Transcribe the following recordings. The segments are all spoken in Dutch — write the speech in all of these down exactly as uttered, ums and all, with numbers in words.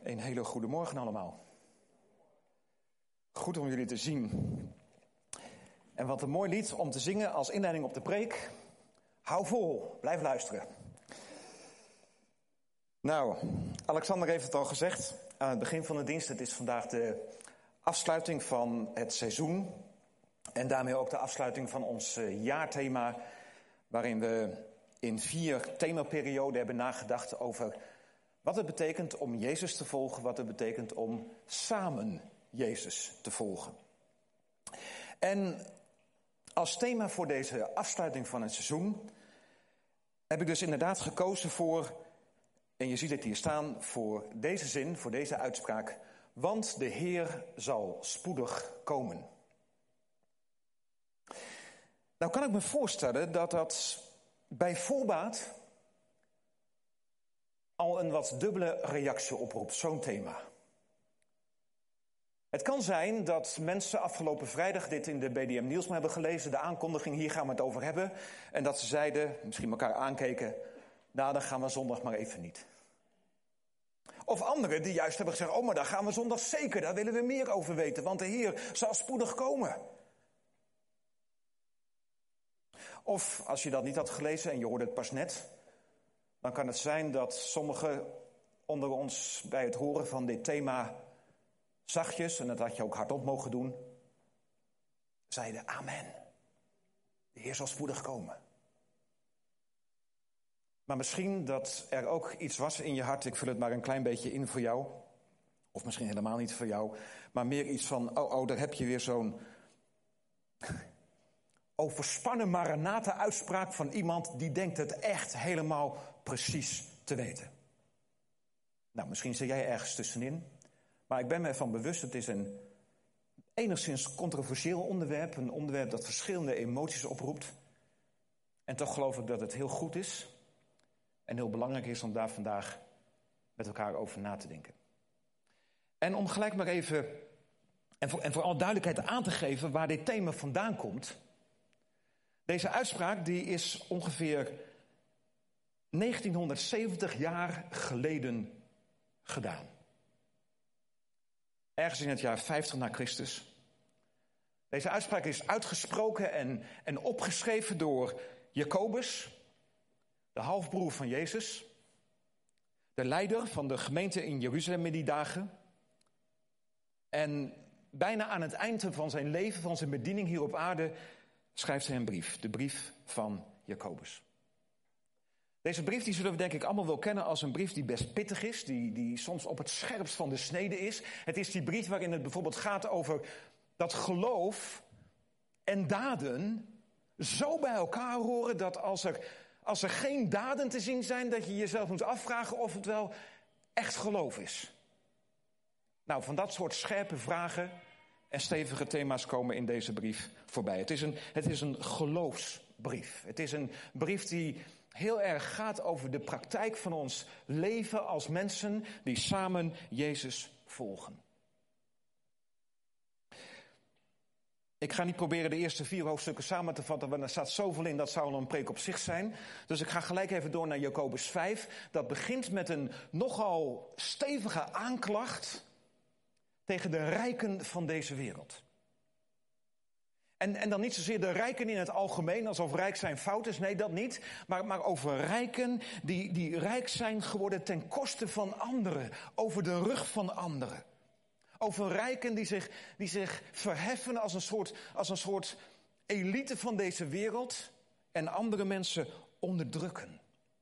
Een hele goede morgen allemaal. Goed om jullie te zien. En wat een mooi lied om te zingen als inleiding op de preek. Hou vol, blijf luisteren. Nou, Alexander heeft het al gezegd aan het begin van de dienst. Het is vandaag de afsluiting van het seizoen. En daarmee ook de afsluiting van ons jaarthema, waarin we in vier themaperioden hebben nagedacht over wat het betekent om Jezus te volgen, wat het betekent om samen Jezus te volgen. En als thema voor deze afsluiting van het seizoen heb ik dus inderdaad gekozen voor, en je ziet het hier staan, voor deze zin, voor deze uitspraak: want de Heer zal spoedig komen. Nou kan ik me voorstellen dat dat bij voorbaat al een wat dubbele reactie oproept, zo'n thema. Het kan zijn dat mensen afgelopen vrijdag dit in de B D M Nieuwsma hebben gelezen, de aankondiging, hier gaan we het over hebben. En dat ze zeiden, misschien elkaar aankeken, nou dan gaan we zondag maar even niet. Of anderen die juist hebben gezegd, oh maar daar gaan we zondag zeker, daar willen we meer over weten, want de Heer zal spoedig komen. Of als je dat niet had gelezen en je hoorde het pas net, dan kan het zijn dat sommigen onder ons bij het horen van dit thema zachtjes, en dat had je ook hardop mogen doen, zeiden amen. De Heer zal spoedig komen. Maar misschien dat er ook iets was in je hart, ik vul het maar een klein beetje in voor jou, of misschien helemaal niet voor jou, maar meer iets van, oh, oh daar heb je weer zo'n overspannen Maranatha-uitspraak van iemand die denkt het echt helemaal precies te weten. Nou, misschien zit jij ergens tussenin, maar ik ben me ervan bewust, het is een enigszins controversieel onderwerp, een onderwerp dat verschillende emoties oproept. En toch geloof ik dat het heel goed is en heel belangrijk is om daar vandaag met elkaar over na te denken. En om gelijk maar even, en voor, en voor alle duidelijkheid aan te geven waar dit thema vandaan komt. Deze uitspraak die is ongeveer negentienhonderdzeventig jaar geleden gedaan. Ergens in het jaar vijftig na Christus. Deze uitspraak is uitgesproken en, en opgeschreven door Jacobus, de halfbroer van Jezus, de leider van de gemeente in Jeruzalem in die dagen. En bijna aan het eind van zijn leven, van zijn bediening hier op aarde, schrijft hij een brief, de brief van Jacobus. Deze brief die zullen we denk ik allemaal wel kennen als een brief die best pittig is, die, die soms op het scherpst van de snede is. Het is die brief waarin het bijvoorbeeld gaat over dat geloof en daden zo bij elkaar horen dat als er, als er geen daden te zien zijn, dat je jezelf moet afvragen of het wel echt geloof is. Nou, van dat soort scherpe vragen en stevige thema's komen in deze brief voorbij. Het is een, het is een geloofsbrief. Het is een brief die heel erg gaat over de praktijk van ons leven als mensen die samen Jezus volgen. Ik ga niet proberen de eerste vier hoofdstukken samen te vatten, want er staat zoveel in, dat zou al een preek op zich zijn. Dus ik ga gelijk even door naar Jacobus vijf. Dat begint met een nogal stevige aanklacht tegen de rijken van deze wereld. En, en dan niet zozeer de rijken in het algemeen, alsof rijk zijn fout is. Nee, dat niet. Maar, maar over rijken die, die rijk zijn geworden ten koste van anderen. Over de rug van anderen. Over rijken die zich, die zich verheffen als een, soort, als een soort elite van deze wereld. En andere mensen onderdrukken.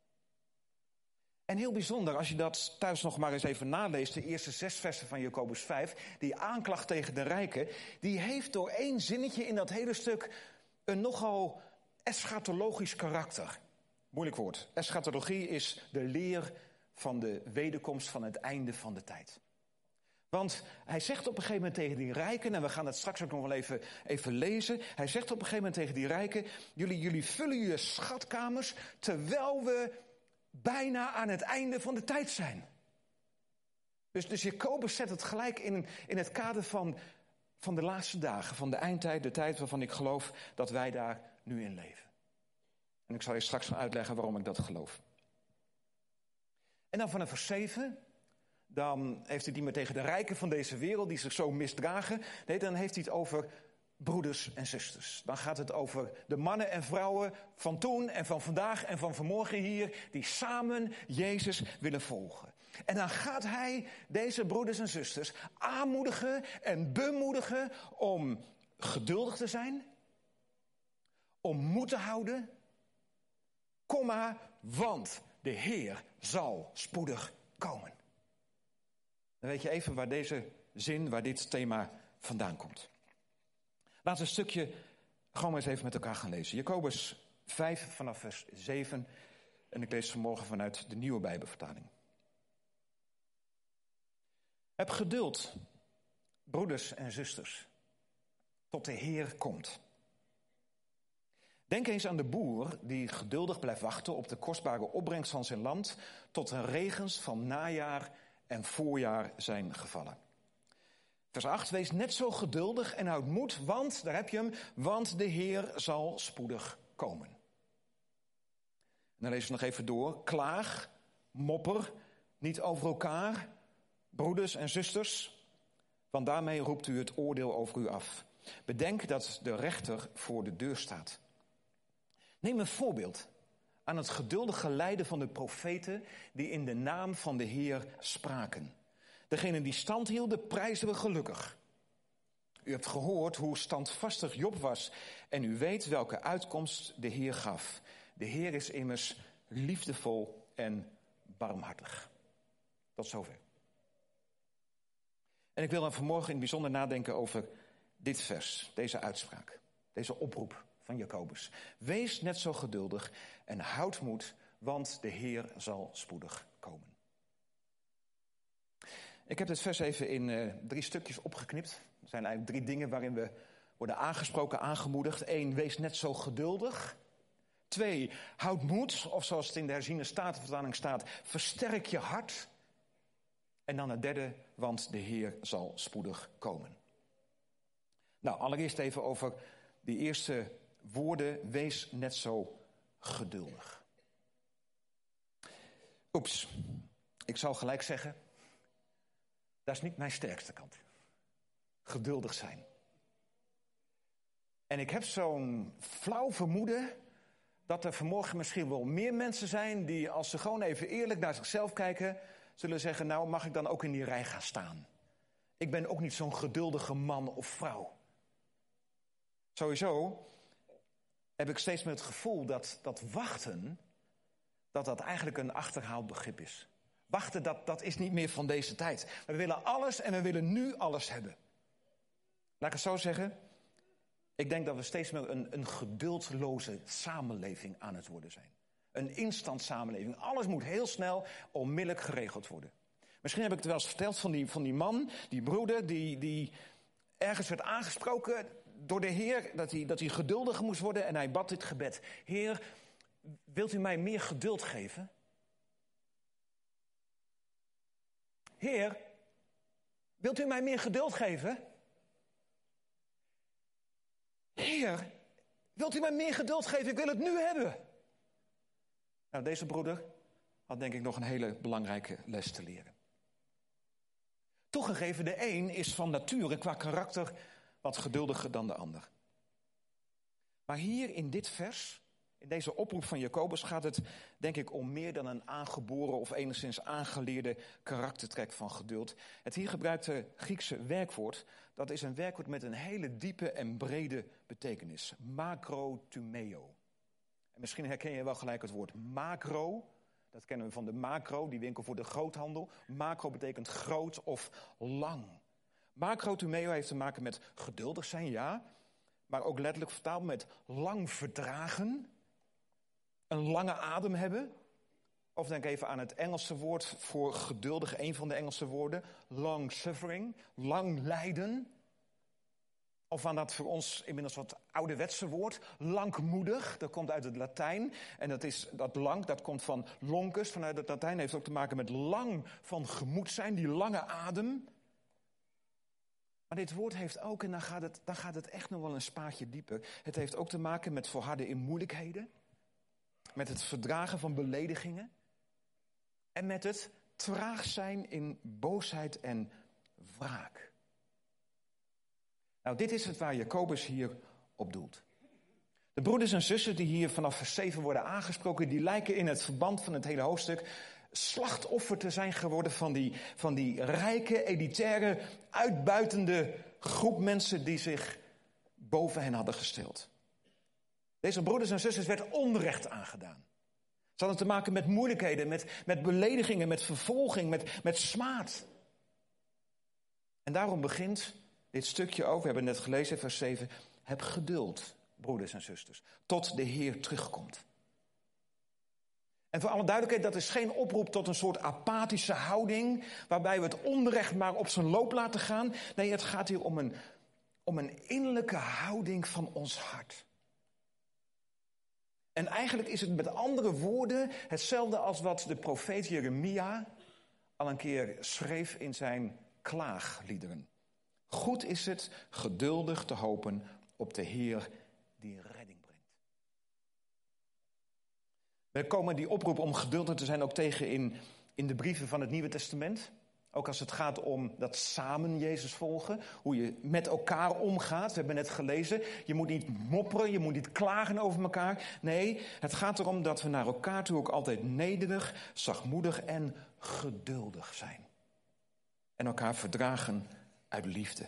En heel bijzonder, als je dat thuis nog maar eens even naleest, de eerste zes versen van Jacobus vijf, die aanklacht tegen de rijken, die heeft door één zinnetje in dat hele stuk een nogal eschatologisch karakter. Moeilijk woord. Eschatologie is de leer van de wederkomst van het einde van de tijd. Want hij zegt op een gegeven moment tegen die rijken, en we gaan het straks ook nog wel even, even lezen. Hij zegt op een gegeven moment tegen die rijken, jullie, jullie vullen je schatkamers terwijl we bijna aan het einde van de tijd zijn. Dus, dus Jacobus zet het gelijk in, in het kader van, van de laatste dagen, van de eindtijd, de tijd waarvan ik geloof dat wij daar nu in leven. En ik zal je straks gaan uitleggen waarom ik dat geloof. En dan vanaf vers zeven, dan heeft hij het niet meer tegen de rijken van deze wereld die zich zo misdragen. Nee, dan heeft hij het over broeders en zusters. Dan gaat het over de mannen en vrouwen van toen en van vandaag en van vanmorgen hier, die samen Jezus willen volgen. En dan gaat hij deze broeders en zusters aanmoedigen en bemoedigen om geduldig te zijn, om moed te houden, komma, want de Heer zal spoedig komen. Dan weet je even waar deze zin, waar dit thema vandaan komt. Laten we een stukje gewoon maar eens even met elkaar gaan lezen. Jacobus vijf vanaf vers zeven. En ik lees vanmorgen vanuit de Nieuwe Bijbelvertaling. Heb geduld, broeders en zusters, tot de Heer komt. Denk eens aan de boer die geduldig blijft wachten op de kostbare opbrengst van zijn land, tot er regens van najaar en voorjaar zijn gevallen. Vers acht, wees net zo geduldig en houd moed, want, daar heb je hem, want de Heer zal spoedig komen. En dan lezen we nog even door. Klaag, mopper, niet over elkaar, broeders en zusters, want daarmee roept u het oordeel over u af. Bedenk dat de rechter voor de deur staat. Neem een voorbeeld aan het geduldige lijden van de profeten die in de naam van de Heer spraken. Degenen die stand hielden, prijzen we gelukkig. U hebt gehoord hoe standvastig Job was en u weet welke uitkomst de Heer gaf. De Heer is immers liefdevol en barmhartig. Tot zover. En ik wil dan vanmorgen in het bijzonder nadenken over dit vers, deze uitspraak, deze oproep van Jacobus. Wees net zo geduldig en houd moed, want de Heer zal spoedig komen. Ik heb dit vers even in uh, drie stukjes opgeknipt. Er zijn eigenlijk drie dingen waarin we worden aangesproken, aangemoedigd. Eén, wees net zo geduldig. Twee, houd moed, of zoals het in de herziene statenvertaling staat, versterk je hart. En dan het derde, want de Heer zal spoedig komen. Nou, allereerst even over die eerste woorden, wees net zo geduldig. Oeps, ik zal gelijk zeggen, dat is niet mijn sterkste kant. Geduldig zijn. En ik heb zo'n flauw vermoeden dat er vanmorgen misschien wel meer mensen zijn die, als ze gewoon even eerlijk naar zichzelf kijken, zullen zeggen, nou mag ik dan ook in die rij gaan staan. Ik ben ook niet zo'n geduldige man of vrouw. Sowieso heb ik steeds meer het gevoel dat, dat wachten, dat dat eigenlijk een achterhaald begrip is. Wachten, dat, dat is niet meer van deze tijd. We willen alles en we willen nu alles hebben. Laat ik het zo zeggen. Ik denk dat we steeds meer een, een geduldloze samenleving aan het worden zijn. Een instant samenleving. Alles moet heel snel, onmiddellijk geregeld worden. Misschien heb ik het wel eens verteld van die, van die man, die broeder, die, die ergens werd aangesproken door de Heer, dat hij, dat hij geduldiger moest worden en hij bad dit gebed. Heer, wilt u mij meer geduld geven? Heer, wilt u mij meer geduld geven? Heer, wilt u mij meer geduld geven? Ik wil het nu hebben. Nou, deze broeder had denk ik nog een hele belangrijke les te leren. Toegegeven, de een is van nature qua karakter wat geduldiger dan de ander. Maar hier in dit vers, in deze oproep van Jacobus, gaat het denk ik om meer dan een aangeboren of enigszins aangeleerde karaktertrek van geduld. Het hier gebruikte Griekse werkwoord, dat is een werkwoord met een hele diepe en brede betekenis. Makrotumeo. En misschien herken je wel gelijk het woord macro. Dat kennen we van de macro, die winkel voor de groothandel. Macro betekent groot of lang. Makrotumeo heeft te maken met geduldig zijn, ja. Maar ook letterlijk vertaald met lang verdragen. Een lange adem hebben. Of denk even aan het Engelse woord voor geduldig, een van de Engelse woorden. Long suffering, lang lijden. Of aan dat voor ons inmiddels wat ouderwetse woord, langmoedig. Dat komt uit het Latijn. En dat is dat lang, dat komt van loncus, vanuit het Latijn. Heeft ook te maken met lang van gemoed zijn, die lange adem. Maar dit woord heeft ook, en dan gaat het, dan gaat het echt nog wel een spaatje dieper. Het heeft ook te maken met volharden in moeilijkheden. Met het verdragen van beledigingen. En met het traag zijn in boosheid en wraak. Nou, dit is het waar Jacobus hier op doelt. De broeders en zussen die hier vanaf vers zeven worden aangesproken, die lijken in het verband van het hele hoofdstuk slachtoffer te zijn geworden van die, van die rijke, elitaire, uitbuitende groep mensen die zich boven hen hadden gesteld. Deze broeders en zusters werd onrecht aangedaan. Ze hadden te maken met moeilijkheden, met, met beledigingen, met vervolging, met, met smaad. En daarom begint dit stukje ook, we hebben net gelezen, vers zeven. Heb geduld, broeders en zusters, tot de Heer terugkomt. En voor alle duidelijkheid, dat is geen oproep tot een soort apathische houding, waarbij we het onrecht maar op zijn loop laten gaan. Nee, het gaat hier om een, om een innerlijke houding van ons hart. En eigenlijk is het met andere woorden hetzelfde als wat de profeet Jeremia al een keer schreef in zijn klaagliederen. Goed is het geduldig te hopen op de Heer die redding brengt. We komen die oproep om geduldig te zijn ook tegen in, in de brieven van het Nieuwe Testament. Ook als het gaat om dat samen Jezus volgen. Hoe je met elkaar omgaat. We hebben net gelezen. Je moet niet mopperen. Je moet niet klagen over elkaar. Nee, het gaat erom dat we naar elkaar toe ook altijd nederig, zachtmoedig en geduldig zijn. En elkaar verdragen uit liefde.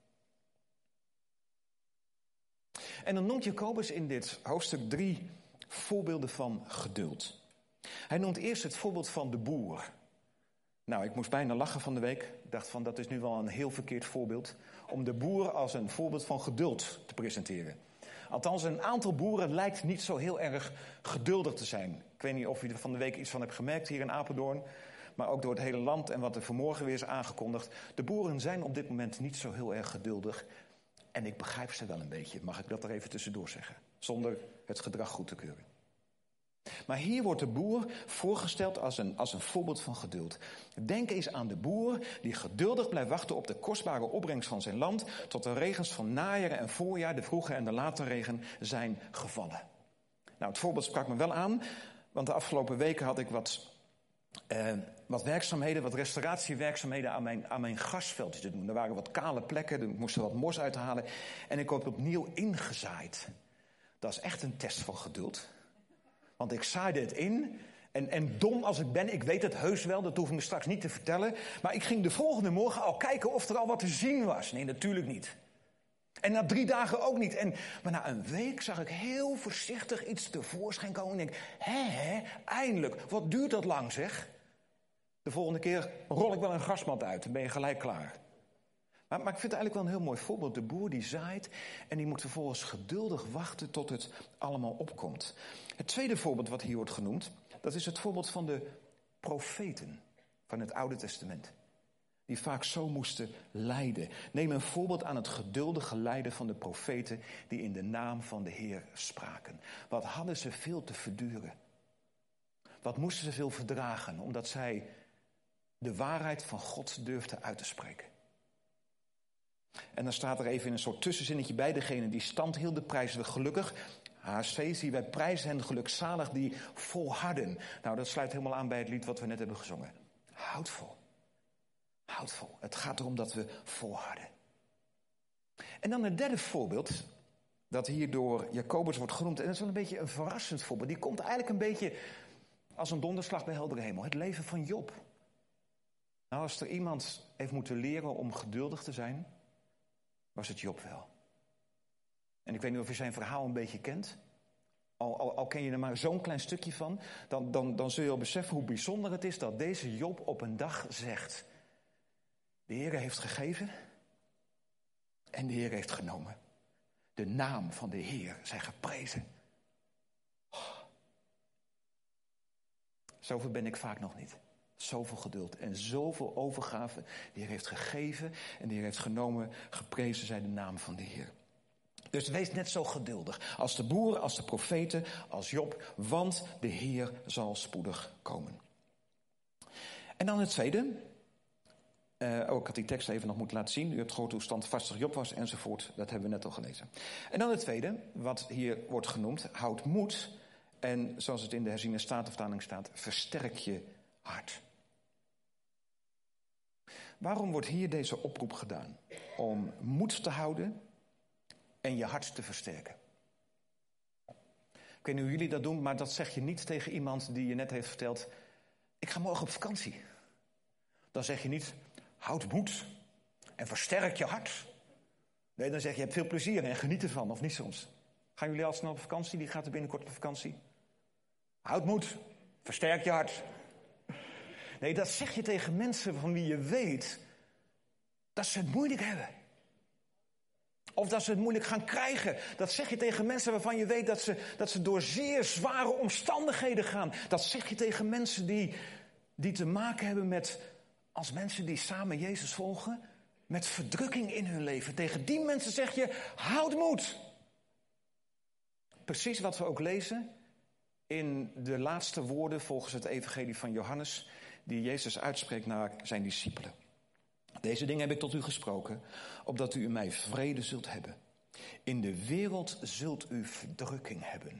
En dan noemt Jacobus in dit hoofdstuk drie voorbeelden van geduld. Hij noemt eerst het voorbeeld van de boer. Nou, ik moest bijna lachen van de week. Ik dacht van, dat is nu wel een heel verkeerd voorbeeld. Om de boer als een voorbeeld van geduld te presenteren. Althans, een aantal boeren lijkt niet zo heel erg geduldig te zijn. Ik weet niet of u er van de week iets van hebt gemerkt hier in Apeldoorn. Maar ook door het hele land en wat er vanmorgen weer is aangekondigd. De boeren zijn op dit moment niet zo heel erg geduldig. En ik begrijp ze wel een beetje, mag ik dat er even tussendoor zeggen. Zonder het gedrag goed te keuren. Maar hier wordt de boer voorgesteld als een, als een voorbeeld van geduld. Denk eens aan de boer die geduldig blijft wachten op de kostbare opbrengst van zijn land, tot de regens van najaar en voorjaar, de vroege en de late regen, zijn gevallen. Nou, het voorbeeld sprak me wel aan, want de afgelopen weken had ik wat, eh, wat werkzaamheden, wat restauratiewerkzaamheden aan mijn, aan mijn gasveldje te doen. Er waren wat kale plekken, er moesten wat mos uithalen en ik heb opnieuw ingezaaid. Dat is echt een test van geduld. Want ik zaaide het in. En, en dom als ik ben, ik weet het heus wel, dat hoef ik me straks niet te vertellen. Maar ik ging de volgende morgen al kijken of er al wat te zien was. Nee, natuurlijk niet. En na drie dagen ook niet. En, maar na een week zag ik heel voorzichtig iets tevoorschijn komen. En ik denk, hè, hè, eindelijk. Wat duurt dat lang, zeg. De volgende keer rol ik wel een grasmat uit. Dan ben je gelijk klaar. Maar, maar ik vind het eigenlijk wel een heel mooi voorbeeld. De boer die zaait en die moet vervolgens geduldig wachten tot het allemaal opkomt. Het tweede voorbeeld wat hier wordt genoemd, dat is het voorbeeld van de profeten van het Oude Testament. Die vaak zo moesten lijden. Neem een voorbeeld aan het geduldige lijden van de profeten die in de naam van de Heer spraken. Wat hadden ze veel te verduren. Wat moesten ze veel verdragen, omdat zij de waarheid van God durfden uit te spreken. En dan staat er even in een soort tussenzinnetje bij degene die stand hielden, prijzen we gelukkig. H S V, zie wij prijzen hen gelukzalig die volharden. Nou, dat sluit helemaal aan bij het lied wat we net hebben gezongen. Houd vol. Houd vol. Het gaat erom dat we volharden. En dan het derde voorbeeld, dat hier door Jacobus wordt genoemd. En dat is wel een beetje een verrassend voorbeeld. Die komt eigenlijk een beetje als een donderslag bij heldere hemel. Het leven van Job. Nou, als er iemand heeft moeten leren om geduldig te zijn, was het Job wel. En ik weet niet of je zijn verhaal een beetje kent. Al, al, al ken je er maar zo'n klein stukje van, dan, dan, dan zul je al beseffen hoe bijzonder het is dat deze Job op een dag zegt: de Heer heeft gegeven en de Heer heeft genomen. De naam van de Heer zij geprezen. Oh. Zoveel ben ik vaak nog niet. Zoveel geduld en zoveel overgave. De Heer heeft gegeven en de Heer heeft genomen. Geprezen zij de naam van de Heer. Dus wees net zo geduldig als de boeren, als de profeten, als Job. Want de Heer zal spoedig komen. En dan het tweede. Uh, ook ik had die tekst even nog moeten laten zien. U hebt gehoord hoe standvastig Job was enzovoort. Dat hebben we net al gelezen. En dan het tweede, wat hier wordt genoemd. Houd moed. En zoals het in de herziene statenvertaling staat, versterk je hart. Waarom wordt hier deze oproep gedaan? Om moed te houden en je hart te versterken. Ik weet niet hoe jullie dat doen, maar dat zeg je niet tegen iemand die je net heeft verteld: ik ga morgen op vakantie. Dan zeg je niet: houd moed en versterk je hart. Nee, dan zeg je: je hebt veel plezier en geniet ervan, of niet soms. Gaan jullie al snel op vakantie? Die gaat er binnenkort op vakantie. Houd moed, versterk je hart. Nee, dat zeg je tegen mensen van wie je weet dat ze het moeilijk hebben. Of dat ze het moeilijk gaan krijgen. Dat zeg je tegen mensen waarvan je weet dat ze, dat ze door zeer zware omstandigheden gaan. Dat zeg je tegen mensen die, die te maken hebben met, als mensen die samen Jezus volgen, met verdrukking in hun leven. Tegen die mensen zeg je: houd moed. Precies wat we ook lezen in de laatste woorden volgens het evangelie van Johannes, die Jezus uitspreekt naar zijn discipelen. Deze dingen heb ik tot u gesproken, opdat u in mij vrede zult hebben. In de wereld zult u verdrukking hebben.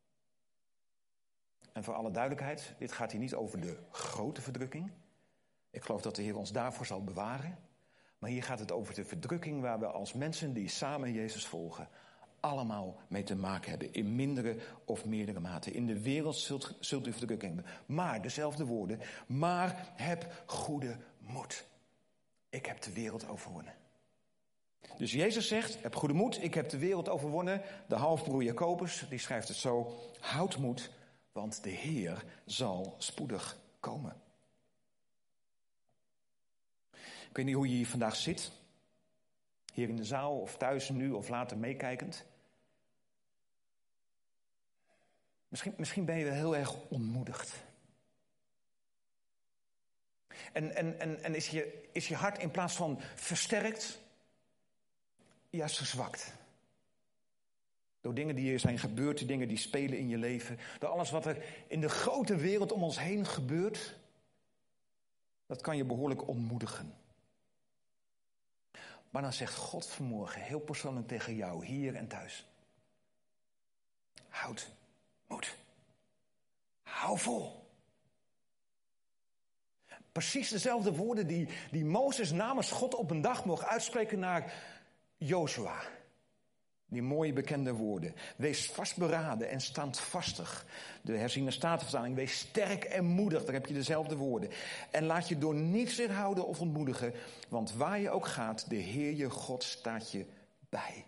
En voor alle duidelijkheid, dit gaat hier niet over de grote verdrukking. Ik geloof dat de Heer ons daarvoor zal bewaren. Maar hier gaat het over de verdrukking waar we als mensen die samen Jezus volgen allemaal mee te maken hebben. In mindere of meerdere mate. In de wereld zult, zult u verdrukking hebben. Maar, dezelfde woorden, maar heb goede moed. Ik heb de wereld overwonnen. Dus Jezus zegt: heb goede moed, ik heb de wereld overwonnen. De halfbroer Jacobus, die schrijft het zo: houd moed, want de Heer zal spoedig komen. Ik weet niet hoe je hier vandaag zit. Hier in de zaal of thuis nu of later meekijkend. Misschien, misschien ben je wel heel erg ontmoedigd. En, en, en, en is, je, is je hart in plaats van versterkt, juist verzwakt. Door dingen die er zijn gebeurd, dingen die spelen in je leven. Door alles wat er in de grote wereld om ons heen gebeurt. Dat kan je behoorlijk ontmoedigen. Maar dan zegt God vanmorgen heel persoonlijk tegen jou, hier en thuis: houd moed. Hou vol. Precies dezelfde woorden die, die Mozes namens God op een dag mocht uitspreken naar Jozua. Die mooie bekende woorden. Wees vastberaden en standvastig. De herziene statenvertaling: wees sterk en moedig. Daar heb je dezelfde woorden. En laat je door niets weerhouden of ontmoedigen. Want waar je ook gaat, de Heer je God staat je bij.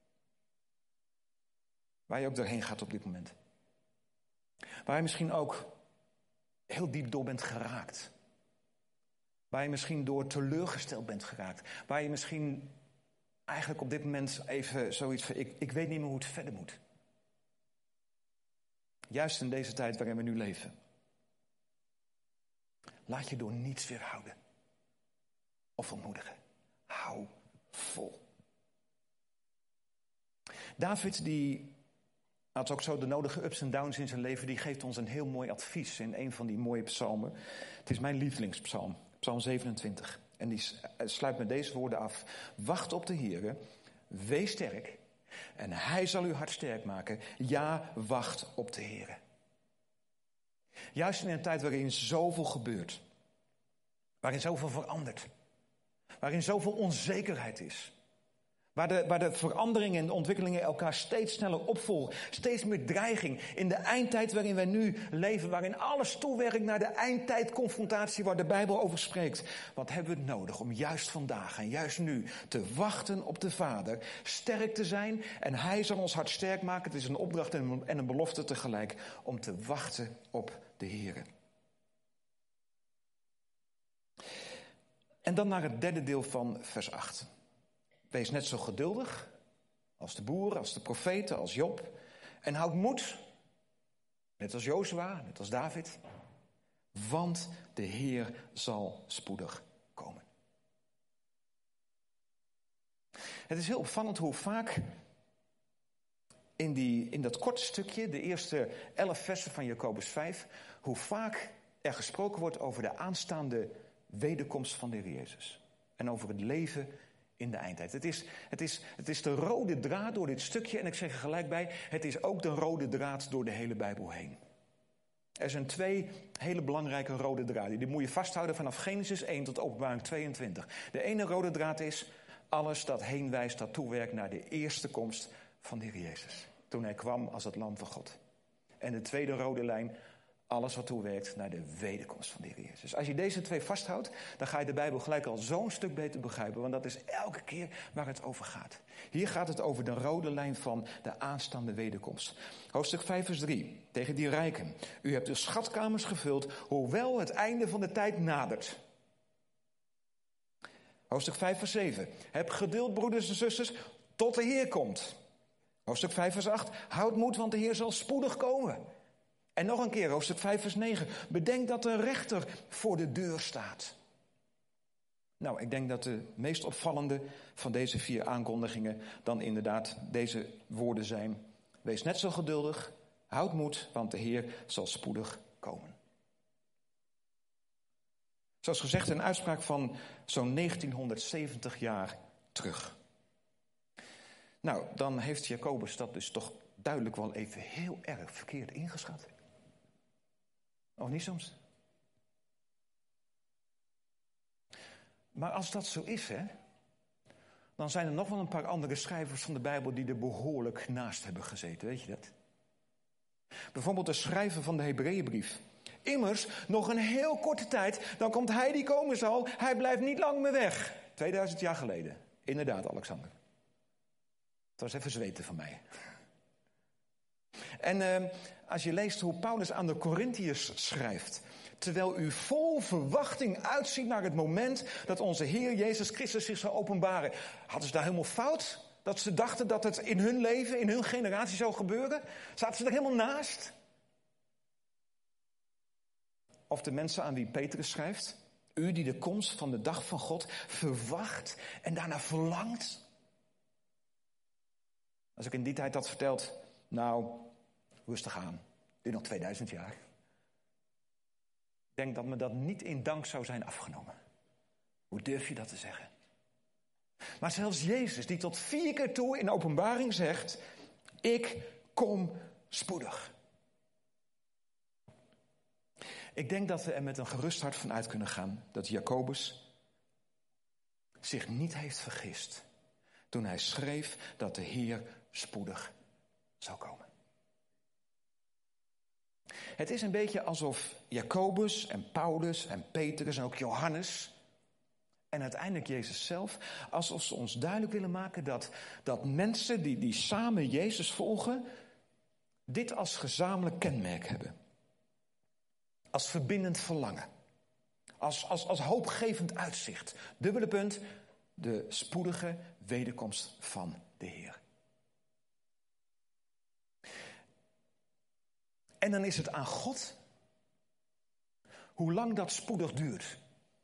Waar je ook doorheen gaat op dit moment. Waar je misschien ook heel diep door bent geraakt. Waar je misschien door teleurgesteld bent geraakt. Waar je misschien eigenlijk op dit moment even zoiets van: ik, ik weet niet meer hoe het verder moet. Juist in deze tijd waarin we nu leven. Laat je door niets weerhouden. Of ontmoedigen. Hou vol. David die had ook zo de nodige ups en downs in zijn leven. Die geeft ons een heel mooi advies in een van die mooie psalmen. Het is mijn lievelingspsalm. Psalm zevenentwintig. En die sluit met deze woorden af: wacht op de Heere, wees sterk en Hij zal uw hart sterk maken. Ja, wacht op de Heere. Juist in een tijd waarin zoveel gebeurt, waarin zoveel verandert, waarin zoveel onzekerheid is, waar de, waar de veranderingen en de ontwikkelingen elkaar steeds sneller opvolgen, steeds meer dreiging. In de eindtijd waarin wij nu leven, waarin alles toewerkt naar de eindtijdconfrontatie waar de Bijbel over spreekt. Wat hebben we nodig om juist vandaag en juist nu te wachten op de Vader, sterk te zijn en Hij zal ons hart sterk maken. Het is een opdracht en een belofte tegelijk om te wachten op de Heere. En dan naar het derde deel van vers acht. Wees net zo geduldig als de boeren, als de profeten, als Job. En houd moed, net als Jozua, net als David. Want de Heer zal spoedig komen. Het is heel opvallend hoe vaak in, die, in dat korte stukje, de eerste elf versen van Jacobus vijf, hoe vaak er gesproken wordt over de aanstaande wederkomst van de Heer Jezus. En over het leven in de eindtijd. Het is, het, is, het is de rode draad door dit stukje. En ik zeg er gelijk bij, het is ook de rode draad door de hele Bijbel heen. Er zijn twee hele belangrijke rode draden. Die moet je vasthouden vanaf Genesis één tot Openbaring tweeëntwintig. De ene rode draad is alles dat heen wijst, dat toewerkt naar de eerste komst van de Heer Jezus. Toen hij kwam als het lam van God. En de tweede rode lijn, alles wat toewerkt naar de wederkomst van de Heer Jezus. Als je deze twee vasthoudt, dan ga je de Bijbel gelijk al zo'n stuk beter begrijpen. Want dat is elke keer waar het over gaat. Hier gaat het over de rode lijn van de aanstaande wederkomst. Hoofdstuk vijf vers drie. Tegen die rijken. U hebt de schatkamers gevuld, hoewel het einde van de tijd nadert. Hoofdstuk vijf vers zeven. Heb geduld, broeders en zusters, tot de Heer komt. Hoofdstuk vijf vers acht. Houd moed, want de Heer zal spoedig komen. En nog een keer, hoofdstuk vijf vers negen. Bedenk dat een rechter voor de deur staat. Nou, ik denk dat de meest opvallende van deze vier aankondigingen dan inderdaad deze woorden zijn. Wees net zo geduldig, houd moed, want de Heer zal spoedig komen. Zoals gezegd, een uitspraak van zo'n negentienhonderdzeventig jaar terug. Nou, dan heeft Jacobus dat dus toch duidelijk wel even heel erg verkeerd ingeschat. Of niet soms? Maar als dat zo is, hè, dan zijn er nog wel een paar andere schrijvers van de Bijbel die er behoorlijk naast hebben gezeten, weet je dat? Bijvoorbeeld de schrijver van de Hebreeënbrief. Immers, nog een heel korte tijd, dan komt hij die komen zal. Hij blijft niet lang meer weg. tweeduizend jaar geleden. Inderdaad, Alexander. Het was even zweten van mij. En uh, als je leest hoe Paulus aan de Korintiërs schrijft. Terwijl u vol verwachting uitziet naar het moment dat onze Heer Jezus Christus zich zou openbaren. Hadden ze daar helemaal fout? Dat ze dachten dat het in hun leven, in hun generatie zou gebeuren? Zaten ze er helemaal naast? Of de mensen aan wie Petrus schrijft. U die de komst van de dag van God verwacht en daarna verlangt. Als ik in die tijd had verteld, nou, rustig aan. Dit nog tweeduizend jaar. Ik denk dat me dat niet in dank zou zijn afgenomen. Hoe durf je dat te zeggen? Maar zelfs Jezus, die tot vier keer toe in openbaring zegt, ik kom spoedig. Ik denk dat we er met een gerust hart van uit kunnen gaan dat Jacobus zich niet heeft vergist toen hij schreef dat de Heer spoedig zou komen. Het is een beetje alsof Jacobus en Paulus en Petrus en ook Johannes en uiteindelijk Jezus zelf, alsof ze ons duidelijk willen maken dat, dat mensen die, die samen Jezus volgen, dit als gezamenlijk kenmerk hebben. Als verbindend verlangen. Als, als, als hoopgevend uitzicht. Dubbele punt, de spoedige wederkomst van de Heer. En dan is het aan God hoe lang dat spoedig duurt.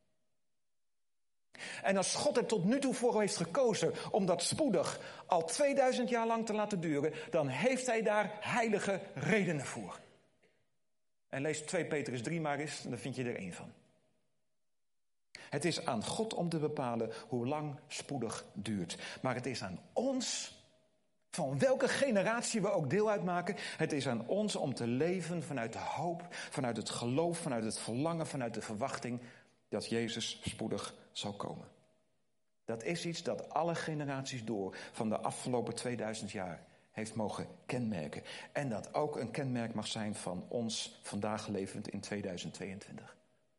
En als God er tot nu toe voor heeft gekozen om dat spoedig al tweeduizend jaar lang te laten duren, dan heeft hij daar heilige redenen voor. En lees twee Petrus drie maar eens, en dan vind je er één van. Het is aan God om te bepalen hoe lang spoedig duurt. Maar het is aan ons, van welke generatie we ook deel uitmaken, het is aan ons om te leven vanuit de hoop, vanuit het geloof, vanuit het verlangen, vanuit de verwachting dat Jezus spoedig zal komen. Dat is iets dat alle generaties door van de afgelopen tweeduizend jaar heeft mogen kenmerken. En dat ook een kenmerk mag zijn van ons vandaag levend in tweeduizend tweeëntwintig.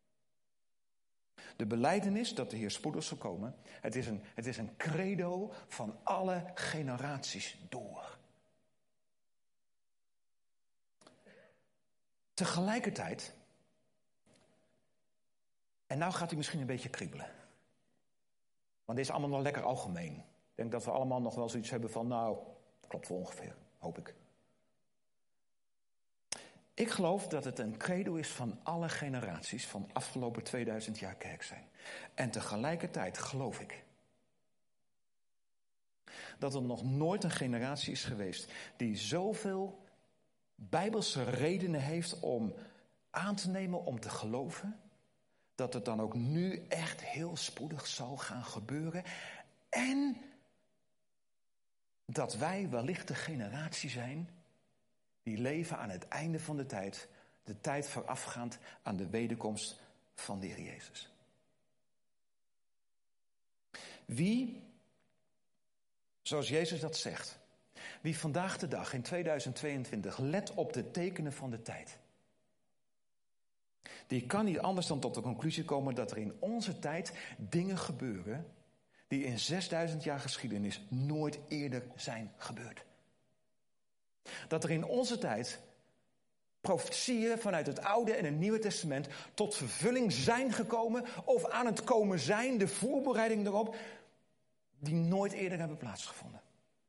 De belijdenis dat de Heer spoedig zal komen, het is een, het is een credo van alle generaties door. Tegelijkertijd, en nou gaat hij misschien een beetje kriebelen. Want dit is allemaal nog lekker algemeen. Ik denk dat we allemaal nog wel zoiets hebben van, nou, klopt wel ongeveer, hoop ik. Ik geloof dat het een credo is van alle generaties van de afgelopen tweeduizend jaar kerk zijn. En tegelijkertijd geloof ik dat er nog nooit een generatie is geweest die zoveel bijbelse redenen heeft om aan te nemen, om te geloven, dat het dan ook nu echt heel spoedig zal gaan gebeuren. En dat wij wellicht de generatie zijn die leven aan het einde van de tijd, De tijd voorafgaand aan de wederkomst van de Heer Jezus. Wie, zoals Jezus dat zegt, wie vandaag de dag in tweeduizend tweeëntwintig let op de tekenen van de tijd, die kan niet anders dan tot de conclusie komen dat er in onze tijd dingen gebeuren die in zesduizend jaar geschiedenis nooit eerder zijn gebeurd. Dat er in onze tijd profetieën vanuit het Oude en het Nieuwe Testament tot vervulling zijn gekomen of aan het komen zijn, de voorbereiding erop, die nooit eerder hebben plaatsgevonden.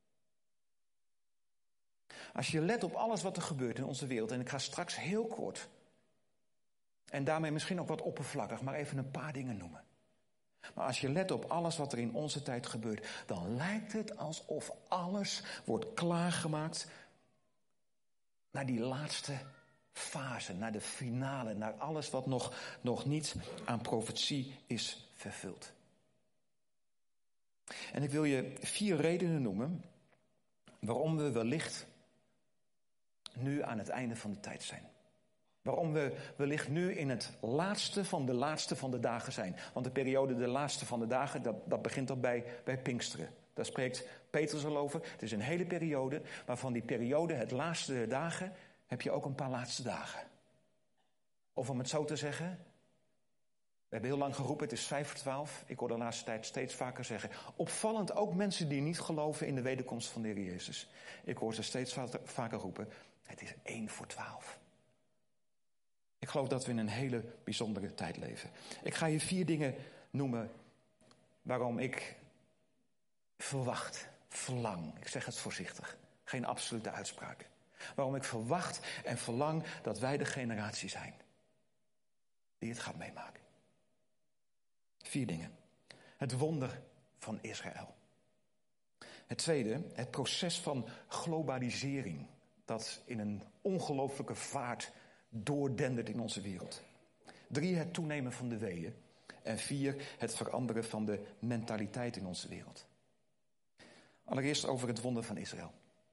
Als je let op alles wat er gebeurt in onze wereld, en ik ga straks heel kort, en daarmee misschien ook wat oppervlakkig, maar even een paar dingen noemen. Maar als je let op alles wat er in onze tijd gebeurt, dan lijkt het alsof alles wordt klaargemaakt naar die laatste fase, naar de finale, naar alles wat nog, nog niet aan profetie is vervuld. En ik wil je vier redenen noemen waarom we wellicht nu aan het einde van de tijd zijn. Waarom we wellicht nu in het laatste van de laatste van de dagen zijn. Want de periode de laatste van de dagen, dat, dat begint al bij, bij Pinksteren. Daar spreekt Petrus al over. Het is een hele periode, maar van die periode, het laatste der dagen, heb je ook een paar laatste dagen. Of om het zo te zeggen, we hebben heel lang geroepen, het is vijf voor twaalf. Ik hoor de laatste tijd steeds vaker zeggen. Opvallend ook mensen die niet geloven in de wederkomst van de Heer Jezus. Ik hoor ze steeds vaker roepen, het is één voor twaalf. Ik geloof dat we in een hele bijzondere tijd leven. Ik ga je vier dingen noemen waarom ik verwacht, verlang. Ik zeg het voorzichtig, geen absolute uitspraak. Waarom ik verwacht en verlang dat wij de generatie zijn die het gaat meemaken. Vier dingen. Het wonder van Israël. Het tweede, het proces van globalisering dat in een ongelooflijke vaart doordendert in onze wereld. Drie, het toenemen van de weeën. En vier, het veranderen van de mentaliteit in onze wereld. Allereerst over het wonder van Israël.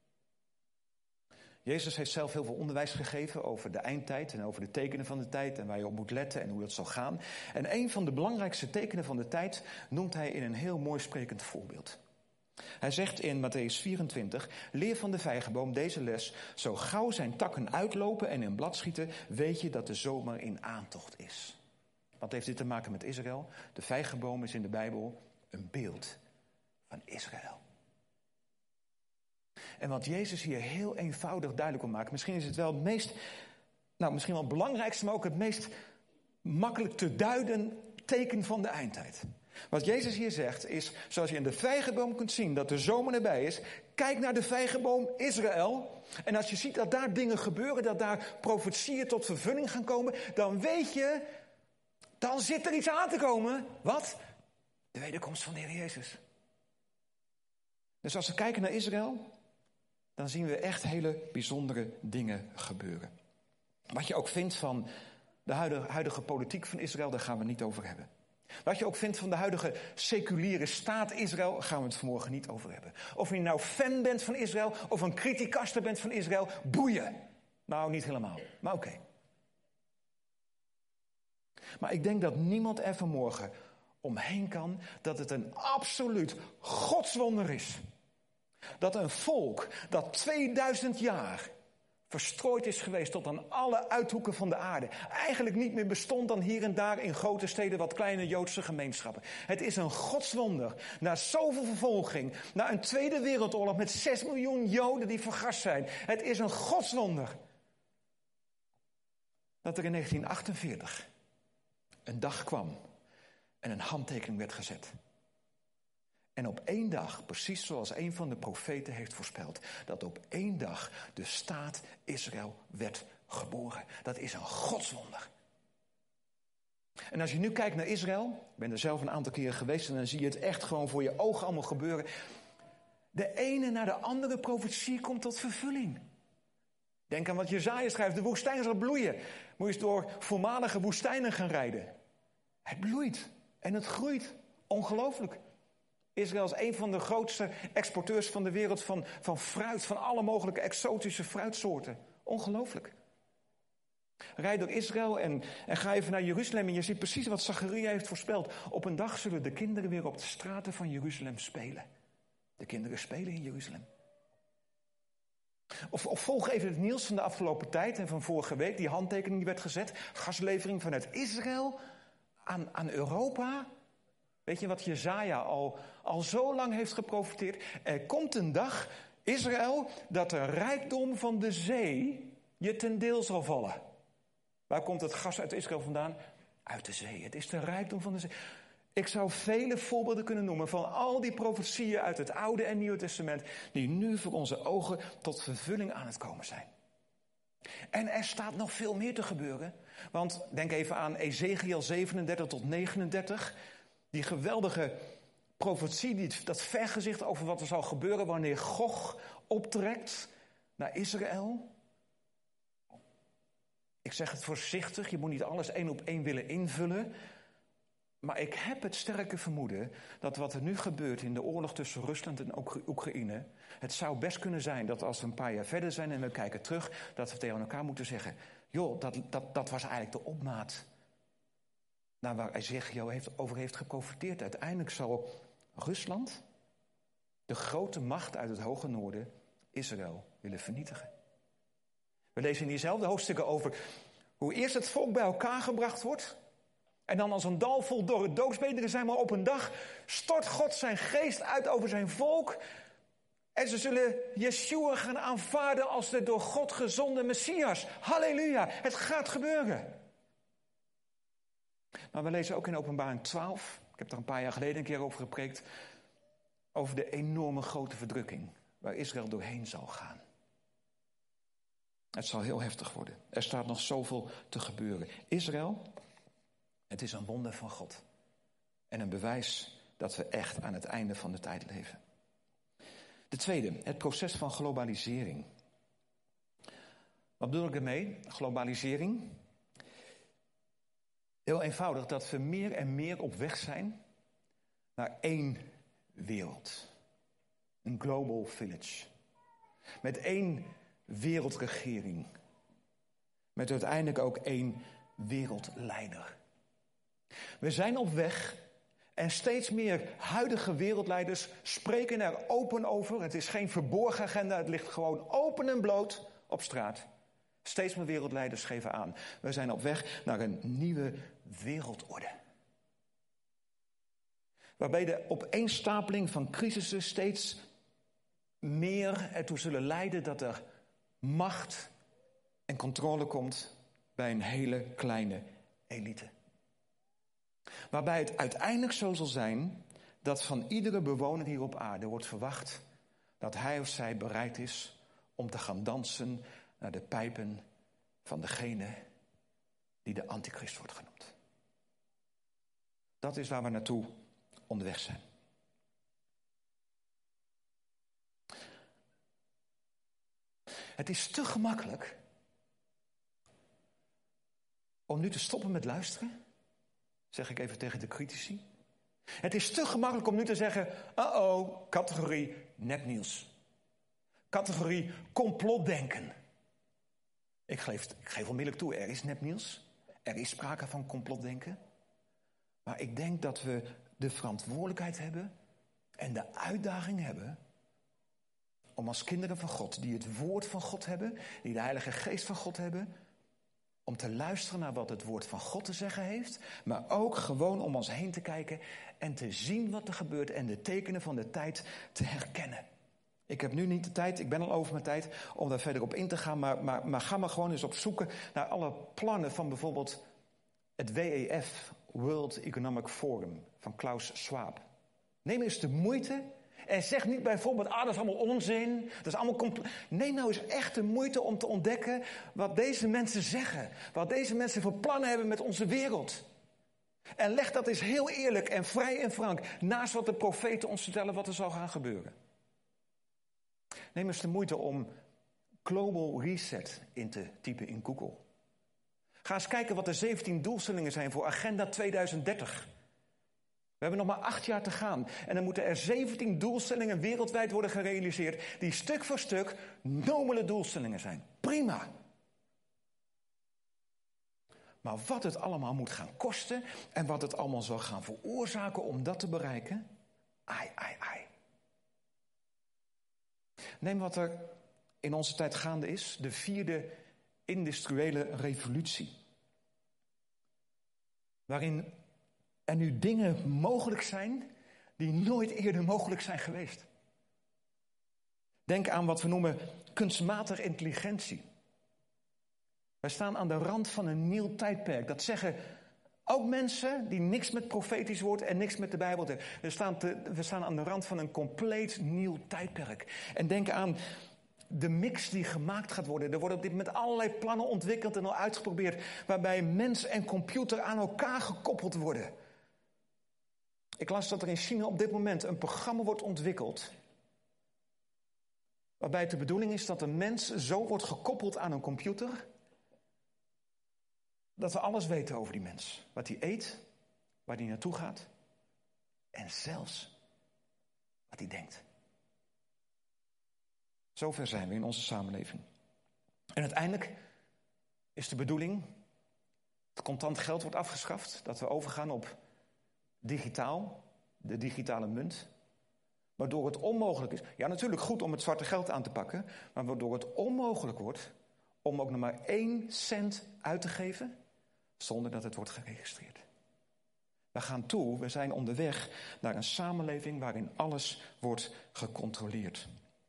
Jezus heeft zelf heel veel onderwijs gegeven over de eindtijd en over de tekenen van de tijd en waar je op moet letten en hoe dat zal gaan. En een van de belangrijkste tekenen van de tijd noemt hij in een heel mooi sprekend voorbeeld. Hij zegt in Mattheüs vierentwintig, leer van de vijgenboom deze les, zo gauw zijn takken uitlopen en in blad schieten, weet je dat de zomer in aantocht is. Wat heeft dit te maken met Israël? De vijgenboom is in de Bijbel een beeld van Israël. En wat Jezus hier heel eenvoudig duidelijk wil maken, misschien is het wel het meest, nou misschien wel het belangrijkste, maar ook het meest makkelijk te duiden teken van de eindtijd. Wat Jezus hier zegt is, zoals je in de vijgenboom kunt zien dat de zomer erbij is, kijk naar de vijgenboom Israël. En als je ziet dat daar dingen gebeuren, dat daar profetieën tot vervulling gaan komen, dan weet je, dan zit er iets aan te komen. Wat? De wederkomst van de Heer Jezus. Dus als we kijken naar Israël, dan zien we echt hele bijzondere dingen gebeuren. Wat je ook vindt van de huidige, huidige politiek van Israël, daar gaan we het niet over hebben. Wat je ook vindt van de huidige seculiere staat Israël, gaan we het vanmorgen niet over hebben. Of je nou fan bent van Israël of een criticaster bent van Israël, boeien. Nou, niet helemaal, maar oké. Okay. Maar ik denk dat niemand er vanmorgen omheen kan dat het een absoluut godswonder is. Dat een volk dat tweeduizend jaar verstrooid is geweest tot aan alle uithoeken van de aarde, eigenlijk niet meer bestond dan hier en daar in grote steden wat kleine Joodse gemeenschappen. Het is een godswonder. Na zoveel vervolging, na een Tweede Wereldoorlog met zes miljoen Joden die vergast zijn. Het is een godswonder dat er in negentien achtenveertig een dag kwam en een handtekening werd gezet. En op één dag, precies zoals een van de profeten heeft voorspeld, dat op één dag de staat Israël werd geboren. Dat is een godswonder. En als je nu kijkt naar Israël, ik ben er zelf een aantal keren geweest en dan zie je het echt gewoon voor je ogen allemaal gebeuren. De ene na de andere profetie komt tot vervulling. Denk aan wat Jesaja schrijft, de woestijn zal bloeien. Moet je eens door voormalige woestijnen gaan rijden. Het bloeit en het groeit. Ongelooflijk. Israël is een van de grootste exporteurs van de wereld van, van fruit, van alle mogelijke exotische fruitsoorten. Ongelooflijk. Rijd door Israël en, en ga even naar Jeruzalem en je ziet precies wat Zacharia heeft voorspeld. Op een dag zullen de kinderen weer op de straten van Jeruzalem spelen. De kinderen spelen in Jeruzalem. Of, of volg even het nieuws van de afgelopen tijd en van vorige week. Die handtekening die werd gezet. Gaslevering vanuit Israël aan, aan Europa. Weet je wat Jesaja al, al zo lang heeft geprofeteerd? Er komt een dag, Israël, dat de rijkdom van de zee je ten deel zal vallen. Waar komt het gas uit Israël vandaan? Uit de zee. Het is de rijkdom van de zee. Ik zou vele voorbeelden kunnen noemen van al die profetieën uit het Oude en Nieuwe Testament, die nu voor onze ogen tot vervulling aan het komen zijn. En er staat nog veel meer te gebeuren. Want denk even aan Ezekiel zevenendertig tot negenendertig. Die geweldige profetie, die, dat vergezicht over wat er zal gebeuren wanneer Gog optrekt naar Israël. Ik zeg het voorzichtig, je moet niet alles één op één willen invullen. Maar ik heb het sterke vermoeden dat wat er nu gebeurt in de oorlog tussen Rusland en Oekraïne, het zou best kunnen zijn dat als we een paar jaar verder zijn en we kijken terug, dat we tegen elkaar moeten zeggen, joh, dat, dat, dat was eigenlijk de opmaat naar waar Ezekiel heeft, over heeft geprofiteerd. Uiteindelijk zal Rusland, de grote macht uit het hoge noorden, Israël willen vernietigen. We lezen in diezelfde hoofdstukken over hoe eerst het volk bij elkaar gebracht wordt. En dan als een dal vol dorre doodsbeenderen zijn, maar op een dag stort God zijn geest uit over zijn volk. En ze zullen Yeshua gaan aanvaarden als de door God gezonde Messias. Halleluja, het gaat gebeuren. Maar we lezen ook in Openbaring twaalf, ik heb daar een paar jaar geleden een keer over gepreekt, over de enorme grote verdrukking waar Israël doorheen zal gaan. Het zal heel heftig worden. Er staat nog zoveel te gebeuren. Israël, het is een wonder van God. En een bewijs dat we echt aan het einde van de tijd leven. De tweede, het proces van globalisering. Wat bedoel ik ermee? Globalisering. Heel eenvoudig dat we meer en meer op weg zijn naar één wereld. Een global village. Met één wereldregering. Met uiteindelijk ook één wereldleider. We zijn op weg en steeds meer huidige wereldleiders spreken er open over. Het is geen verborgen agenda, het ligt gewoon open en bloot op straat. Steeds meer wereldleiders geven aan. We zijn op weg naar een nieuwe wereldorde. Waarbij de opeenstapeling van crisissen steeds meer ertoe zullen leiden dat er macht en controle komt bij een hele kleine elite. Waarbij het uiteindelijk zo zal zijn dat van iedere bewoner hier op aarde wordt verwacht dat hij of zij bereid is om te gaan dansen naar de pijpen van degene die de antichrist wordt genoemd. Dat is waar we naartoe onderweg zijn. Het is te gemakkelijk om nu te stoppen met luisteren, zeg ik even tegen de critici. Het is te gemakkelijk om nu te zeggen, uh-oh, categorie nepnieuws. Categorie complotdenken. Ik geef, ik geef onmiddellijk toe, er is nepnieuws. Er is sprake van complotdenken. Maar ik denk dat we de verantwoordelijkheid hebben en de uitdaging hebben om als kinderen van God, die het woord van God hebben, die de Heilige Geest van God hebben, om te luisteren naar wat het woord van God te zeggen heeft, maar ook gewoon om ons heen te kijken en te zien wat er gebeurt en de tekenen van de tijd te herkennen. Ik heb nu niet de tijd, ik ben al over mijn tijd om daar verder op in te gaan, maar, maar, maar ga maar gewoon eens op zoeken naar alle plannen van bijvoorbeeld het W E F, World Economic Forum, van Klaus Schwab. Neem eens de moeite en zeg niet bijvoorbeeld, ah, dat is allemaal onzin, dat is allemaal compl- Neem nou eens echt de moeite om te ontdekken wat deze mensen zeggen, wat deze mensen voor plannen hebben met onze wereld. En leg dat eens heel eerlijk en vrij en frank naast wat de profeten ons vertellen wat er zal gaan gebeuren. Neem eens de moeite om Global Reset in te typen in Google. Ga eens kijken wat de zeventien doelstellingen zijn voor Agenda tweeduizend dertig. We hebben nog maar acht jaar te gaan. En dan moeten er zeventien doelstellingen wereldwijd worden gerealiseerd, die stuk voor stuk nobele doelstellingen zijn. Prima. Maar wat het allemaal moet gaan kosten en wat het allemaal zal gaan veroorzaken om dat te bereiken, ai, ai, ai. Neem wat er in onze tijd gaande is, de vierde industriële revolutie. Waarin er nu dingen mogelijk zijn die nooit eerder mogelijk zijn geweest. Denk aan wat we noemen kunstmatige intelligentie. Wij staan aan de rand van een nieuw tijdperk. Dat zeggen ook mensen die niks met profetisch woord en niks met de Bijbel hebben. We staan, te, we staan aan de rand van een compleet nieuw tijdperk. En denk aan de mix die gemaakt gaat worden. Er worden op dit moment allerlei plannen ontwikkeld en al uitgeprobeerd, waarbij mens en computer aan elkaar gekoppeld worden. Ik las dat er in China op dit moment een programma wordt ontwikkeld, waarbij het de bedoeling is dat de mens zo wordt gekoppeld aan een computer, dat we alles weten over die mens. Wat hij eet, waar hij naartoe gaat en zelfs wat hij denkt. Zover zijn we in onze samenleving. En uiteindelijk is de bedoeling dat contant geld wordt afgeschaft, dat we overgaan op digitaal, de digitale munt. Waardoor het onmogelijk is, ja natuurlijk goed om het zwarte geld aan te pakken, maar waardoor het onmogelijk wordt om ook nog maar één cent uit te geven zonder dat het wordt geregistreerd. We gaan toe, we zijn onderweg naar een samenleving waarin alles wordt gecontroleerd.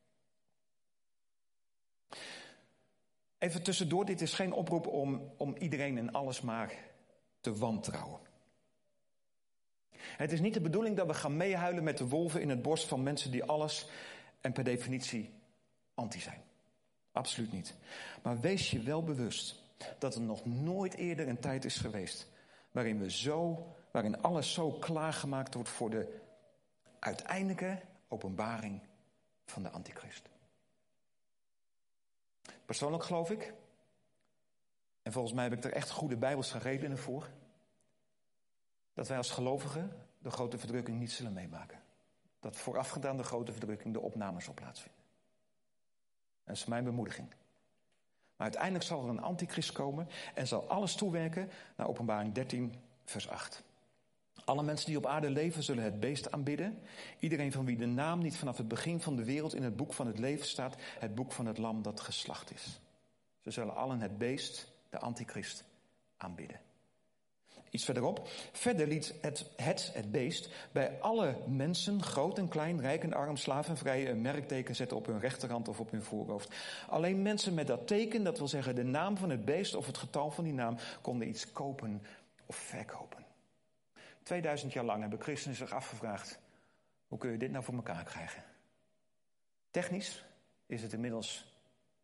Even tussendoor, dit is geen oproep om, om iedereen en alles maar te wantrouwen. Het is niet de bedoeling dat we gaan meehuilen met de wolven in het bos van mensen die alles en per definitie anti zijn. Absoluut niet. Maar wees je wel bewust dat er nog nooit eerder een tijd is geweest waarin we zo, waarin alles zo klaargemaakt wordt voor de uiteindelijke openbaring van de antichrist. Persoonlijk geloof ik, en volgens mij heb ik er echt goede bijbelse redenen voor, dat wij als gelovigen de grote verdrukking niet zullen meemaken. Dat voorafgedaan de grote verdrukking de opnames zal plaatsvinden. Dat is mijn bemoediging. Maar uiteindelijk zal er een antichrist komen en zal alles toewerken naar Openbaring dertien, vers acht. Alle mensen die op aarde leven zullen het beest aanbidden. Iedereen van wie de naam niet vanaf het begin van de wereld in het boek van het leven staat, het boek van het lam dat geslacht is. Ze zullen allen het beest, de antichrist, aanbidden. Iets verderop. Verder liet het, het, het beest, bij alle mensen, groot en klein, rijk en arm, slaaf en vrije, een merkteken zetten op hun rechterhand of op hun voorhoofd. Alleen mensen met dat teken, dat wil zeggen de naam van het beest of het getal van die naam, konden iets kopen of verkopen. Tweeduizend jaar lang hebben christenen zich afgevraagd, hoe kun je dit nou voor elkaar krijgen? Technisch is het inmiddels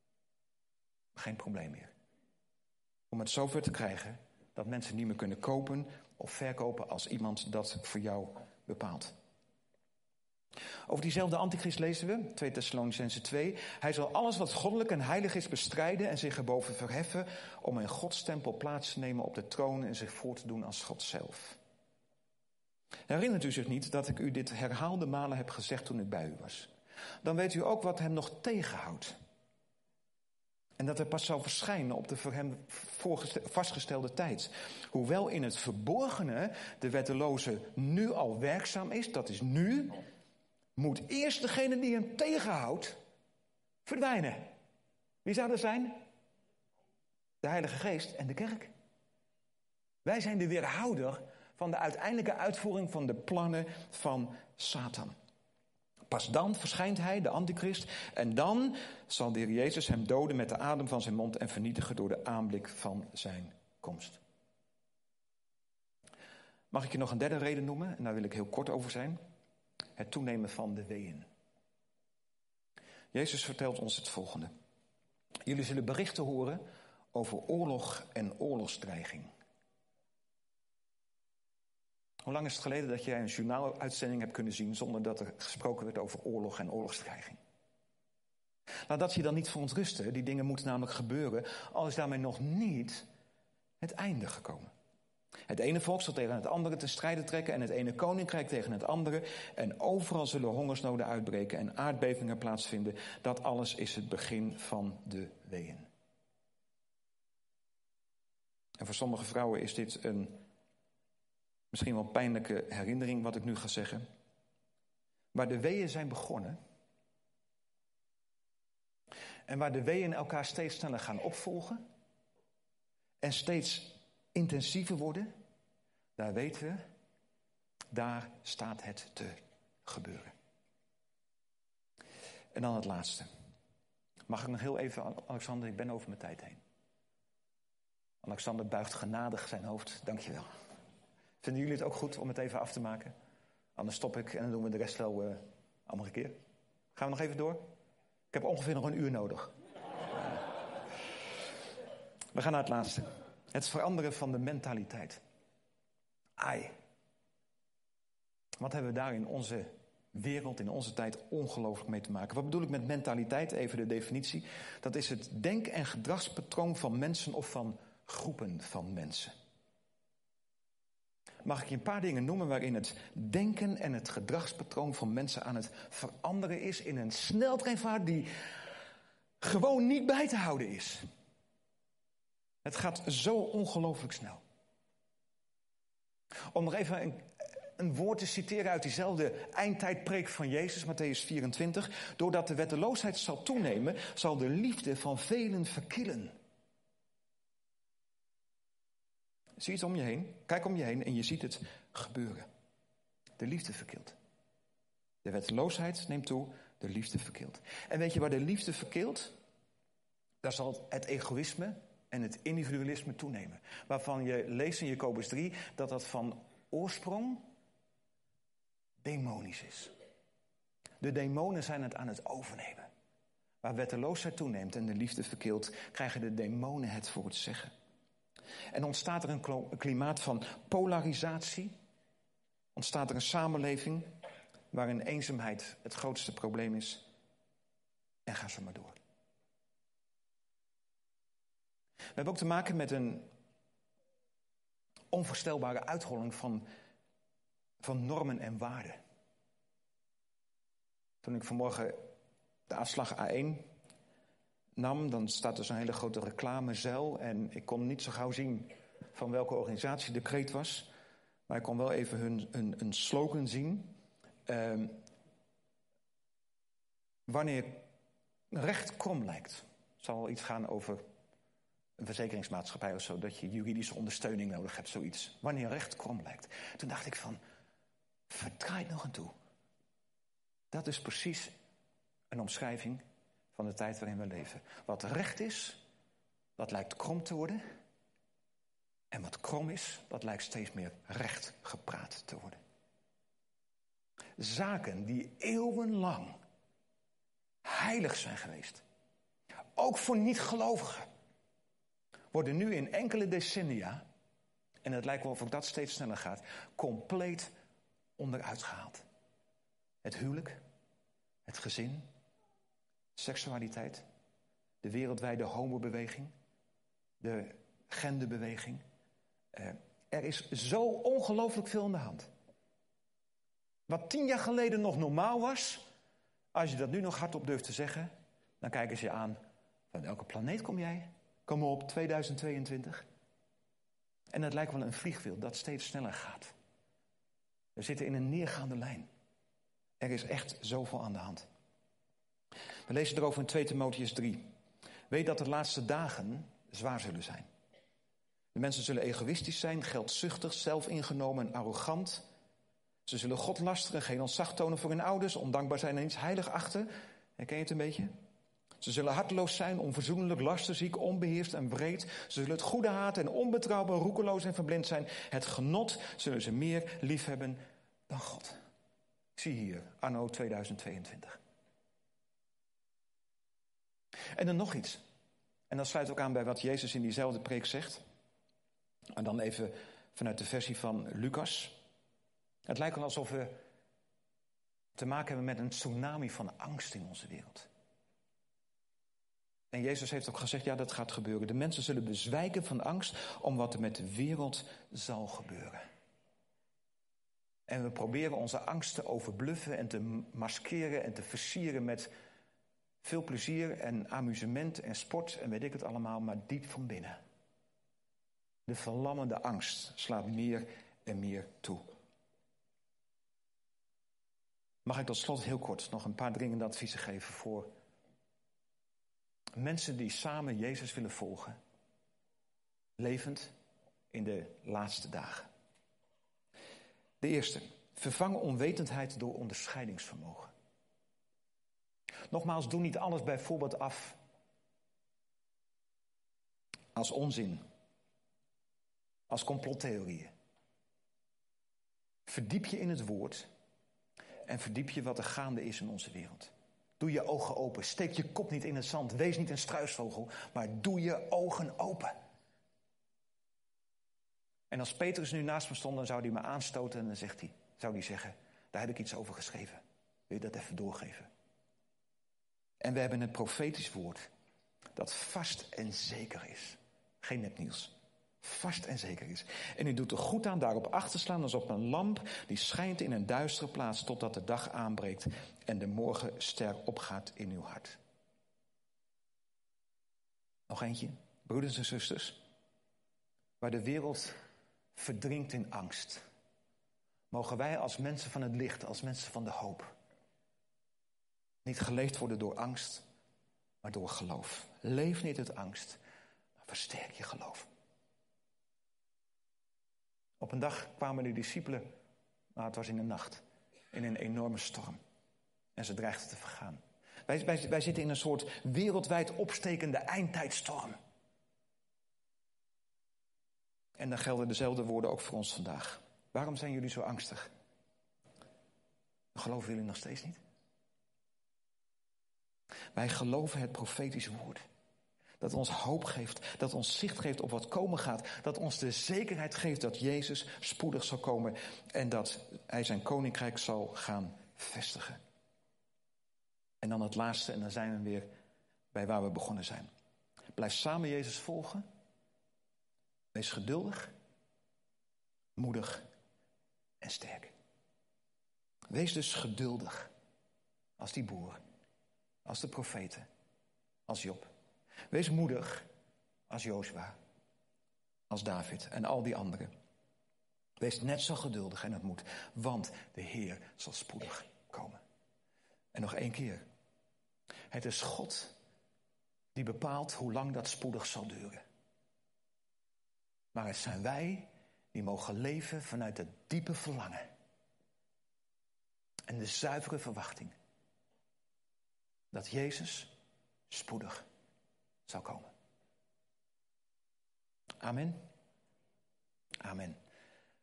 geen probleem meer. Om het zover te krijgen dat mensen niet meer kunnen kopen of verkopen als iemand dat voor jou bepaalt. Over diezelfde antichrist lezen we, twee Thessalonicenzen twee. Hij zal alles wat goddelijk en heilig is bestrijden en zich erboven verheffen om in Gods tempel plaats te nemen op de troon en zich voor te doen als God zelf. Herinnert u zich niet dat ik u dit herhaalde malen heb gezegd toen ik bij u was? Dan weet u ook wat hem nog tegenhoudt. En dat hij pas zal verschijnen op de voor hem vastgestelde tijd. Hoewel in het verborgene de wetteloze nu al werkzaam is, dat is nu, moet eerst degene die hem tegenhoudt verdwijnen. Wie zou dat zijn? De Heilige Geest en de kerk. Wij zijn de weerhouder van de uiteindelijke uitvoering van de plannen van Satan. Pas dan verschijnt hij, de antichrist, en dan zal de Heer Jezus hem doden met de adem van zijn mond en vernietigen door de aanblik van zijn komst. Mag ik je nog een derde reden noemen? En daar wil ik heel kort over zijn. Het toenemen van de weeën. Jezus vertelt ons het volgende. Jullie zullen berichten horen over oorlog en oorlogsdreiging. Hoe lang is het geleden dat jij een journaaluitzending hebt kunnen zien zonder dat er gesproken werd over oorlog en oorlogsdreiging? Nou, dat je dan niet verontrusten. Die dingen moeten namelijk gebeuren, al is daarmee nog niet het einde gekomen. Het ene volk zal tegen het andere te strijden trekken en het ene koninkrijk tegen het andere. En overal zullen hongersnoden uitbreken en aardbevingen plaatsvinden. Dat alles is het begin van de weeën. En voor sommige vrouwen is dit een misschien wel pijnlijke herinnering wat ik nu ga zeggen. Waar de weeën zijn begonnen en waar de weeën elkaar steeds sneller gaan opvolgen en steeds intensiever worden, daar weten we, daar staat het te gebeuren. En dan het laatste. Mag ik nog heel even, Alexander, ik ben over mijn tijd heen. Alexander buigt genadig zijn hoofd, dankjewel. Vinden jullie het ook goed om het even af te maken? Anders stop ik en dan doen we de rest wel uh, andere keer. Gaan we nog even door? Ik heb ongeveer nog een uur nodig. We gaan naar het laatste. Het veranderen van de mentaliteit. Ai. Wat hebben we daar in onze wereld, in onze tijd ongelooflijk mee te maken? Wat bedoel ik met mentaliteit? Even de definitie. Dat is het denk- en gedragspatroon van mensen of van groepen van mensen. Mag ik je een paar dingen noemen waarin het denken en het gedragspatroon van mensen aan het veranderen is in een sneltreinvaart die gewoon niet bij te houden is. Het gaat zo ongelooflijk snel. Om nog even een, een woord te citeren uit diezelfde eindtijdpreek van Jezus, Mattheüs vierentwintig. Doordat de wetteloosheid zal toenemen, zal de liefde van velen verkillen. Zie het om je heen, kijk om je heen en je ziet het gebeuren. De liefde verkilt. De wetteloosheid neemt toe, de liefde verkilt. En weet je waar de liefde verkilt? Daar zal het egoïsme en het individualisme toenemen. Waarvan je leest in Jacobus drie dat dat van oorsprong demonisch is. De demonen zijn het aan het overnemen. Waar wetteloosheid toeneemt en de liefde verkilt, krijgen de demonen het voor het zeggen. En ontstaat er een klimaat van polarisatie. Ontstaat er een samenleving waarin eenzaamheid het grootste probleem is. En ga zo maar door. We hebben ook te maken met een onvoorstelbare uitholling van, van normen en waarden. Toen ik vanmorgen de afslag A één nam, dan staat er zo'n hele grote reclamezuil. En ik kon niet zo gauw zien van welke organisatie de kreet was. Maar ik kon wel even hun, hun, hun slogan zien. Uh, wanneer recht krom lijkt. Het zal wel iets gaan over een verzekeringsmaatschappij of zo. Dat je juridische ondersteuning nodig hebt, zoiets. Wanneer recht krom lijkt. Toen dacht ik van, verdraait nog aan toe. Dat is precies een omschrijving van de tijd waarin we leven. Wat recht is, dat lijkt krom te worden. En wat krom is, dat lijkt steeds meer recht gepraat te worden. Zaken die eeuwenlang heilig zijn geweest, ook voor niet-gelovigen, worden nu in enkele decennia, en het lijkt wel of dat steeds sneller gaat, compleet onderuit gehaald. Het huwelijk, het gezin, seksualiteit, de wereldwijde homobeweging, de genderbeweging. Uh, er is zo ongelooflijk veel aan de hand. Wat tien jaar geleden nog normaal was, als je dat nu nog hardop durft te zeggen, dan kijken ze je aan, van welke planeet kom jij? Kom op, tweeduizend tweeëntwintig. En het lijkt wel een vliegwiel dat steeds sneller gaat. We zitten in een neergaande lijn. Er is echt zoveel aan de hand. We lezen erover in twee Timotheüs drie. Weet dat de laatste dagen zwaar zullen zijn. De mensen zullen egoïstisch zijn, geldzuchtig, zelfingenomen en arrogant. Ze zullen God lasteren, geen ontzag tonen voor hun ouders, ondankbaar zijn en iets heilig achten. Herken je het een beetje? Ze zullen harteloos zijn, onverzoenlijk, lasterziek, onbeheerst en wreed. Ze zullen het goede haten en onbetrouwbaar, roekeloos en verblind zijn. Het genot zullen ze meer liefhebben dan God. Zie hier, anno tweeduizend tweeëntwintig. En dan nog iets. En dat sluit ook aan bij wat Jezus in diezelfde preek zegt. En dan even vanuit de versie van Lucas. Het lijkt wel alsof we te maken hebben met een tsunami van angst in onze wereld. En Jezus heeft ook gezegd, ja, dat gaat gebeuren. De mensen zullen bezwijken van angst om wat er met de wereld zal gebeuren. En we proberen onze angst te overbluffen en te maskeren en te versieren met veel plezier en amusement en sport en weet ik het allemaal, maar diep van binnen De verlammende angst slaat meer en meer toe. Mag ik tot slot heel kort nog een paar dringende adviezen geven voor mensen die samen Jezus willen volgen, levend in de laatste dagen. De eerste, vervang onwetendheid door onderscheidingsvermogen. Nogmaals, doe niet alles bijvoorbeeld af als onzin, als complottheorieën. Verdiep je in het woord en verdiep je wat er gaande is in onze wereld. Doe je ogen open, steek je kop niet in het zand, wees niet een struisvogel, maar doe je ogen open. En als Petrus nu naast me stond, dan zou hij me aanstoten en dan zegt hij, zou hij zeggen, daar heb ik iets over geschreven. Wil je dat even doorgeven? En we hebben het profetisch woord dat vast en zeker is. Geen nepnieuws. Vast en zeker is. En u doet er goed aan daarop acht te slaan als op een lamp die schijnt in een duistere plaats totdat de dag aanbreekt en de morgenster opgaat in uw hart. Nog eentje, broeders en zusters. Waar de wereld verdrinkt in angst, mogen wij als mensen van het licht, als mensen van de hoop, niet geleefd worden door angst, maar door geloof. Leef niet uit angst, maar versterk je geloof. Op een dag kwamen de discipelen, nou het was in de nacht, in een enorme storm. En ze dreigden te vergaan. Wij, wij, wij zitten in een soort wereldwijd opstekende eindtijdstorm. En dan gelden dezelfde woorden ook voor ons vandaag. Waarom zijn jullie zo angstig? Geloven jullie nog steeds niet? Wij geloven het profetische woord. Dat ons hoop geeft, dat ons zicht geeft op wat komen gaat. Dat ons de zekerheid geeft dat Jezus spoedig zal komen. En dat hij zijn koninkrijk zal gaan vestigen. En dan het laatste, en dan zijn we weer bij waar we begonnen zijn. Blijf samen Jezus volgen. Wees geduldig, moedig en sterk. Wees dus geduldig als die boer, als de profeten, als Job. Wees moedig als Jozua, als David en al die anderen. Wees net zo geduldig en het moet, want de Heer zal spoedig komen. En nog één keer. Het is God die bepaalt hoe lang dat spoedig zal duren. Maar het zijn wij die mogen leven vanuit het diepe verlangen. En de zuivere verwachting. Dat Jezus spoedig zal komen. Amen. Amen.